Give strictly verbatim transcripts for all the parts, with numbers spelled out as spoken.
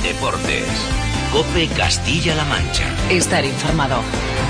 Deportes. COPE Castilla-La Mancha. Estar informado.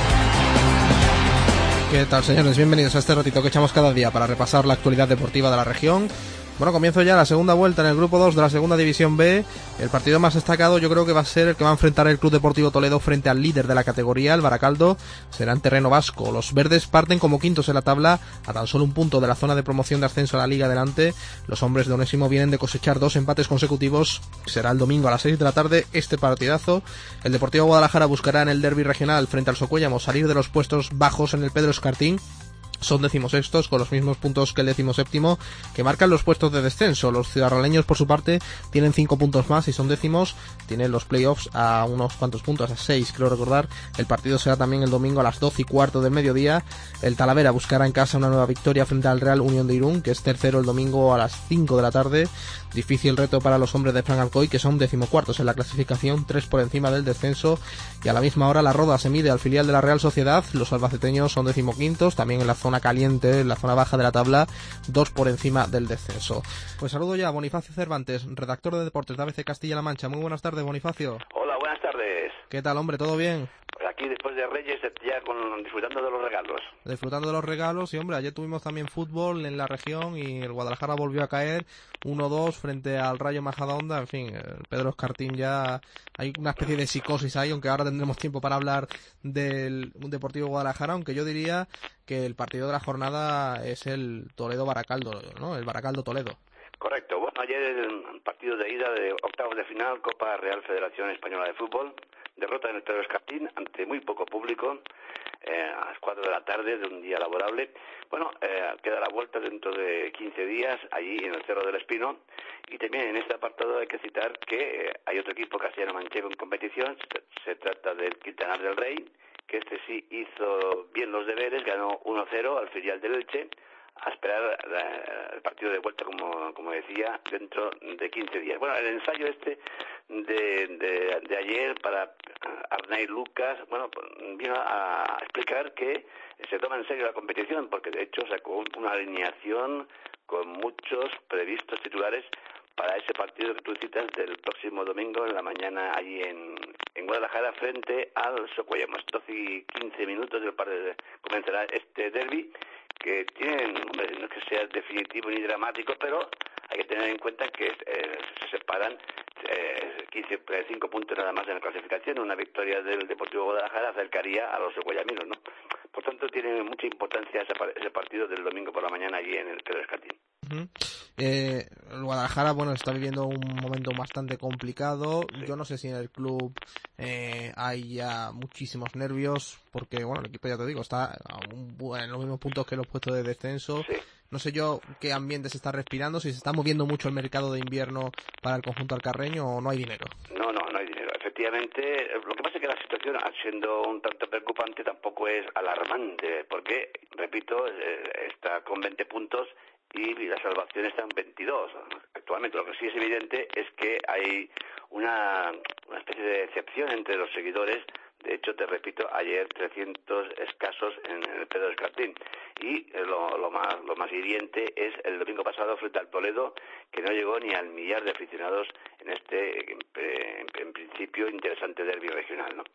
¿Qué tal, señores? Bienvenidos a este ratito que echamos cada día para repasar la actualidad deportiva de la región. Bueno, comienzo ya la segunda vuelta en el grupo dos de la segunda división B. El partido más destacado yo creo que va a ser el que va a enfrentar el Club Deportivo Toledo frente al líder de la categoría, el Baracaldo. Será en terreno vasco. Los verdes parten como quintos en la tabla, a tan solo un punto de la zona de promoción de ascenso a la Liga adelante. Los hombres de Onésimo vienen de cosechar dos empates consecutivos. Será el domingo a las seis de la tarde este partidazo. El Deportivo Guadalajara buscará en el derbi regional frente al Socuéllamo salir de los puestos bajos en el Pedro Escartín. Son decimosextos con los mismos puntos que el decimoséptimo, que marcan los puestos de descenso. Los ciudadraleños, por su parte, tienen cinco puntos más y son décimos. Tienen los playoffs a unos cuantos puntos, a seis creo recordar. El partido será también el domingo a las doce y cuarto del mediodía. El Talavera buscará en casa una nueva victoria frente al Real Unión de Irún, que es tercero el domingo a las cinco de la tarde. Difícil reto para los hombres de Fran Alcoy, que son decimocuartos en la clasificación, tres por encima del descenso. Y a la misma hora la Roda se mide al filial de la Real Sociedad. Los albaceteños son decimoquintos, también en la zona caliente, en la zona baja de la tabla, dos por encima del descenso. Pues saludo ya a Bonifacio Cervantes, redactor de deportes de A B C Castilla-La Mancha. Muy buenas tardes, Bonifacio. Hola, buenas tardes. ¿Qué tal, hombre? ¿Todo bien? Pues aquí después de Reyes ya con, disfrutando de los regalos. Disfrutando de los regalos y, hombre, ayer tuvimos también fútbol en la región y el Guadalajara volvió a caer uno dos frente al Rayo Majadahonda. En fin, el Pedro Escartín ya hay una especie de psicosis ahí, aunque ahora tendremos tiempo para hablar del Deportivo Guadalajara, aunque yo diría que el partido de la jornada es el Toledo-Baracaldo, ¿no? El Baracaldo-Toledo. Correcto. Bueno, ayer el partido de ida de octavos de final, Copa Real Federación Española de Fútbol, derrota en el Pedro Escartín ante muy poco público, eh, a las cuatro de la tarde de un día laborable. Bueno, eh, queda la vuelta dentro de quince días allí en el Cerro del Espino. Y también en este apartado hay que citar que eh, hay otro equipo castellano-manchego en competición. Se, se trata del Quintanar del Rey, que este sí hizo bien los deberes, ganó uno cero al filial del Elche, a esperar uh, el partido de vuelta, como, como decía, dentro de quince días. Bueno, el ensayo este de, de, de ayer para Arnay Lucas, bueno, vino a explicar que se toma en serio la competición, porque de hecho sacó una alineación con muchos previstos titulares para ese partido que tú citas del próximo domingo en la mañana allí en, en Guadalajara frente al Socuéllamo. doce y quince minutos del partido comenzará este derbi, que tienen, hombre, no es que sea definitivo ni dramático, pero hay que tener en cuenta que eh, se separan eh, quince, cinco puntos nada más en la clasificación. Una victoria del Deportivo Guadalajara acercaría a los socuellaminos, ¿no? Por tanto, tiene mucha importancia ese, ese partido del domingo por la mañana allí en el Pedro Escartín. Uh-huh. Eh, el Guadalajara, bueno, está viviendo un momento bastante complicado. Sí. Yo no sé si en el club eh, hay ya muchísimos nervios, porque, bueno, el equipo, ya te digo, está a un, en los mismos puntos que los puestos de descenso. Sí. No sé yo qué ambiente se está respirando, si se está moviendo mucho el mercado de invierno para el conjunto alcarreño o no hay dinero. No, no, no hay dinero. Efectivamente, lo que pasa es que la situación, siendo un tanto preocupante, tampoco es alarmante, porque, repito, está con veinte puntos y la salvación está en veintidós. Actualmente lo que sí es evidente es que hay una, una especie de decepción entre los seguidores. De hecho, te repito, ayer trescientos escasos en el Pedro Escartín. Y lo, lo más lo más hiriente es el domingo pasado frente al Toledo, que no llegó ni al millar de aficionados en este, en, en, en principio, interesante derbi regional, ¿no?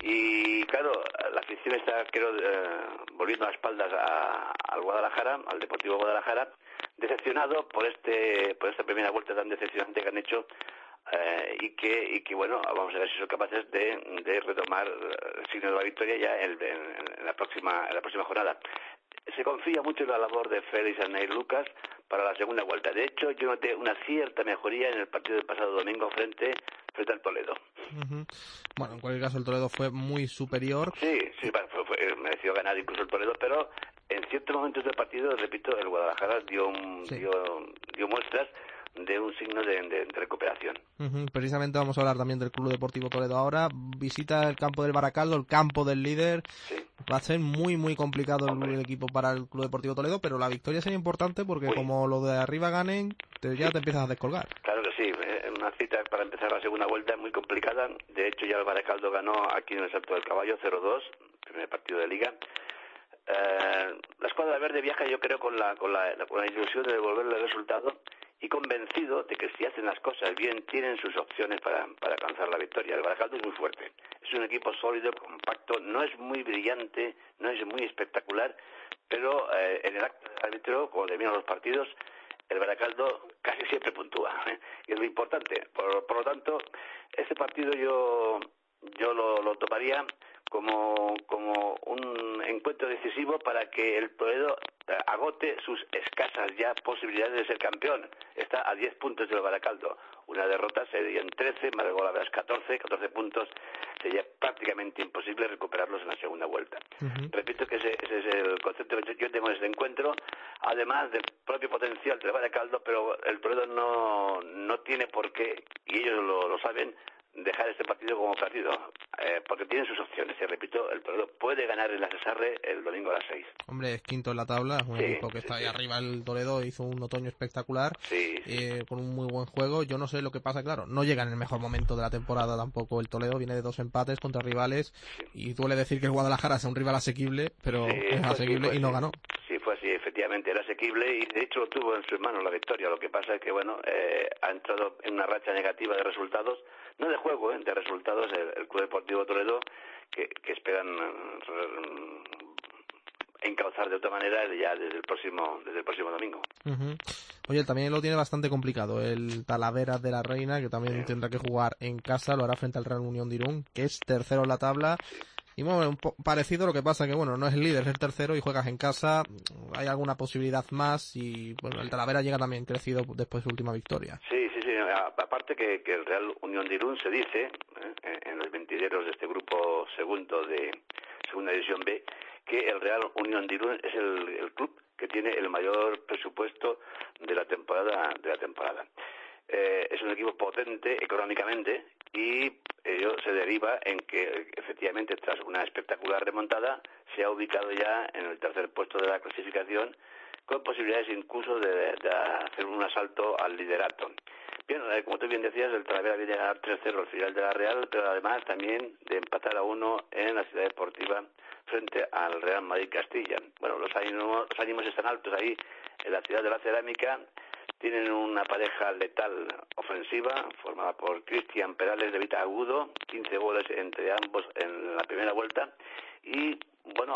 Y claro, la afición está, creo, eh, volviendo las espaldas a, al Guadalajara, al Deportivo Guadalajara, decepcionado por este por esta primera vuelta tan decepcionante que han hecho. Eh, y que y que bueno, vamos a ver si son capaces de, de retomar el signo de la victoria ya en, en, en la próxima en la próxima jornada. Se confía mucho en la labor de Félix Arnay Lucas para la segunda vuelta. De hecho, yo noté una cierta mejoría en el partido del pasado domingo frente frente al Toledo. Uh-huh. Bueno, en cualquier caso el Toledo fue muy superior. Sí, sí, fue, fue, mereció ganar incluso el Toledo, pero en ciertos momentos del partido, repito, el Guadalajara dio sí. dio dio muestras de un signo de, de, de recuperación. Uh-huh. Precisamente vamos a hablar también del Club Deportivo Toledo ahora. Visita el campo del Baracaldo, el campo del líder. Sí. Va a ser muy muy complicado el, el equipo para el Club Deportivo Toledo, pero la victoria sería importante porque Uy. como lo de arriba ganen, te, ya te empiezas a descolgar. Claro que sí, una cita para empezar la segunda vuelta es muy complicada. De hecho, ya el Baracaldo ganó aquí en el Salto del Caballo cero dos, primer partido de Liga. Eh, la escuadra verde viaja, yo creo, con la, con la, con la ilusión de devolverle el resultado y convencido de que si hacen las cosas bien tienen sus opciones para, para alcanzar la victoria. El Baracaldo es muy fuerte, es un equipo sólido, compacto, no es muy brillante, no es muy espectacular, pero eh, en el acto del árbitro, cuando terminan los partidos, el Baracaldo casi siempre puntúa, ¿eh? Y es lo importante. Por, por lo tanto, este partido yo yo lo, lo tomaría como como un encuentro decisivo para que el Toledo agote sus escasas ya posibilidades de ser campeón. Está a diez puntos del Baracaldo. Una derrota sería en trece, más luego la verdad es catorce, catorce puntos. Sería prácticamente imposible recuperarlos en la segunda vuelta. Uh-huh. Repito que ese, ese es el concepto que yo tengo en este encuentro, además del propio potencial del Baracaldo, pero el Toledo no, no tiene por qué, y ellos lo, lo saben, dejar este partido como partido, eh, porque tienen sus opciones. Y repito, el Toledo puede ganar en la Cesarre el domingo a las seis. Hombre, es quinto en la tabla, es un sí, equipo que sí, está ahí sí. arriba. El Toledo hizo un otoño espectacular, sí, sí. Eh, con un muy buen juego. Yo no sé lo que pasa, claro, no llega en el mejor momento de la temporada tampoco el Toledo, viene de dos empates contra rivales, sí. y duele decir que el Guadalajara es un rival asequible, pero sí, es asequible y no ganó. Sí, fue así, efectivamente, era asequible y de hecho lo tuvo en sus manos la victoria. Lo que pasa es que, bueno, eh, ha entrado en una racha negativa de resultados, no de juego, ¿eh? de resultados, el, el Club Deportivo Toledo, que, que esperan uh, encauzar de otra manera ya desde el próximo desde el próximo domingo. Uh-huh. Oye, también lo tiene bastante complicado el Talavera de la Reina, que también sí. tendrá que jugar en casa, lo hará frente al Real Unión de Irún, que es tercero en la tabla. Sí. Y bueno, un po- parecido, lo que pasa que bueno, no es el líder, es el tercero y juegas en casa, hay alguna posibilidad más y bueno, el Talavera llega también crecido después de su última victoria. Sí, sí, sí, aparte que, que el Real Unión de Irún se dice, eh, en los ventideros de este grupo segundo de Segunda División B, que el Real Unión de Irún es el, el club que tiene el mayor presupuesto de la temporada, de la temporada. Eh, es un equipo potente económicamente y ello se deriva en que efectivamente tras una espectacular remontada se ha ubicado ya en el tercer puesto de la clasificación con posibilidades incluso de, de hacer un asalto al liderato. Bien, como tú bien decías, el Talavera viene a ganar tres cero al final de la Real, pero además también de empatar a uno en la Ciudad Deportiva frente al Real Madrid Castilla. Bueno, los ánimos, los ánimos están altos ahí en la Ciudad de la Cerámica. Tienen una pareja letal ofensiva formada por Cristian Perales de Vita Agudo, quince goles entre ambos en la primera vuelta y bueno,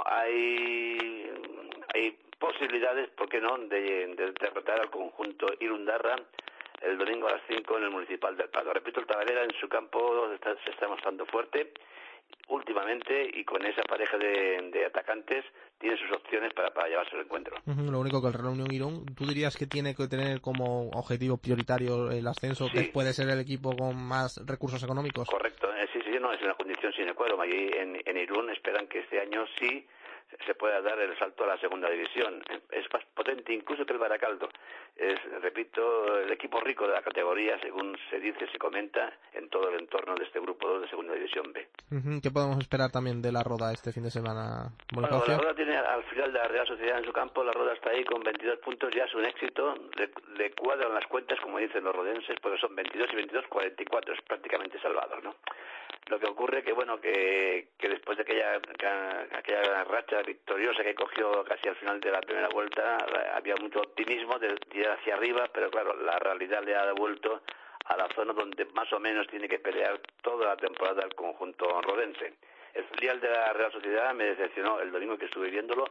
hay hay posibilidades, ¿por qué no?, de, de derrotar al conjunto Irundarra el domingo a las cinco en el Municipal del Prado. Repito, el Talavera en su campo está, se está mostrando fuerte últimamente y con esa pareja de, de atacantes tiene sus opciones para, para llevarse el encuentro. Uh-huh, lo único que el Real Unión Irún, ¿tú dirías que tiene que tener como objetivo prioritario el ascenso, sí. que puede ser el equipo con más recursos económicos? Correcto, eh, sí, sí, no, es una condición sine qua non. Allí en, en Irún esperan que este año sí se pueda dar el salto a la segunda división. Es más potente incluso que el Baracaldo. Es, repito, el equipo rico de la categoría, según se dice, se comenta en todo el entorno de este grupo dos de segunda división B. Uh-huh. ¿Qué podemos esperar también de la Roda este fin de semana, Bonifacio? Bueno, la Roda tiene al final de la Real Sociedad en su campo, la Roda está ahí con veintidós puntos, ya es un éxito, le, le cuadran las cuentas, como dicen los rodenses, porque son veintidós y veintidós, cuarenta y cuatro, es prácticamente salvado, ¿no? Lo que ocurre que, bueno, que, que después de aquella, que, aquella racha victoriosa que cogió casi al final de la primera vuelta, había mucho optimismo de ir hacia arriba, pero claro, la realidad le ha devuelto a la zona donde más o menos tiene que pelear toda la temporada el conjunto rodense. El filial de la Real Sociedad me decepcionó el domingo que estuve viéndolo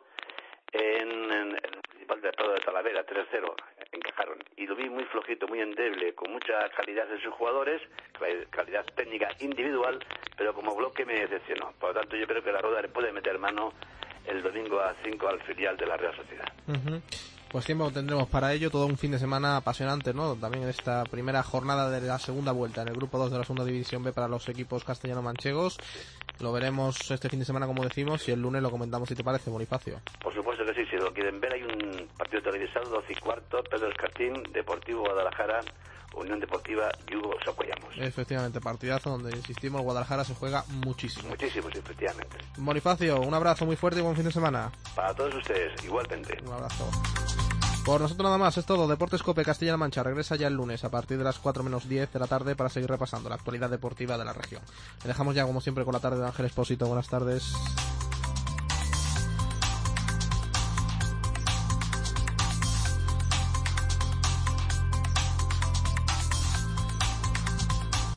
en, en el Municipal del Prado de Talavera, tres cero, encajaron. Y lo vi muy flojito, muy endeble, con mucha calidad en sus jugadores, calidad técnica individual, pero como bloque me decepcionó. Por lo tanto, yo creo que la Roda le puede meter mano el domingo a cinco al filial de la Real Sociedad. Uh-huh. Pues tiempo tendremos para ello, todo un fin de semana apasionante, ¿no? También en esta primera jornada de la segunda vuelta en el grupo dos de la segunda división B para los equipos castellano-manchegos. Lo veremos este fin de semana, como decimos, y el lunes lo comentamos, si te parece, Bonifacio. Por supuesto que sí, si lo quieren ver, hay un partido televisado, doce y cuarto, Pedro Escartín, Deportivo Guadalajara, Unión Deportiva Yugo Socollamos. Efectivamente, partidazo donde, insistimos, Guadalajara se juega muchísimo. Muchísimo, sí, efectivamente. Bonifacio, un abrazo muy fuerte y buen fin de semana. Para todos ustedes, igualmente. Un abrazo. Por nosotros nada más, es todo. Deportes Cope Castilla-La Mancha regresa ya el lunes a partir de las cuatro menos diez de la tarde para seguir repasando la actualidad deportiva de la región. Le dejamos ya, como siempre, con la tarde de Ángel Expósito. Buenas tardes.